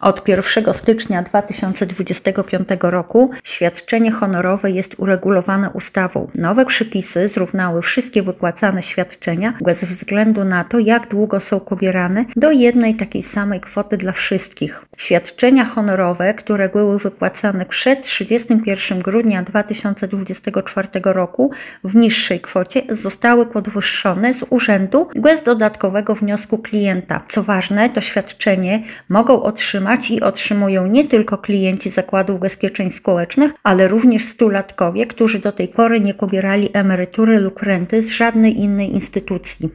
Od 1 stycznia 2025 roku świadczenie honorowe jest uregulowane ustawą. Nowe przepisy zrównały wszystkie wypłacane świadczenia bez względu na to, jak długo są pobierane, do jednej takiej samej kwoty dla wszystkich. Świadczenia honorowe, które były wypłacane przed 31 grudnia 2024 roku w niższej kwocie, zostały podwyższone z urzędu bez dodatkowego wniosku klienta. Co ważne, to świadczenie mogą otrzymać i otrzymują nie tylko klienci Zakładu Ubezpieczeń Społecznych, ale również stulatkowie, którzy do tej pory nie pobierali emerytury lub renty z żadnej innej instytucji.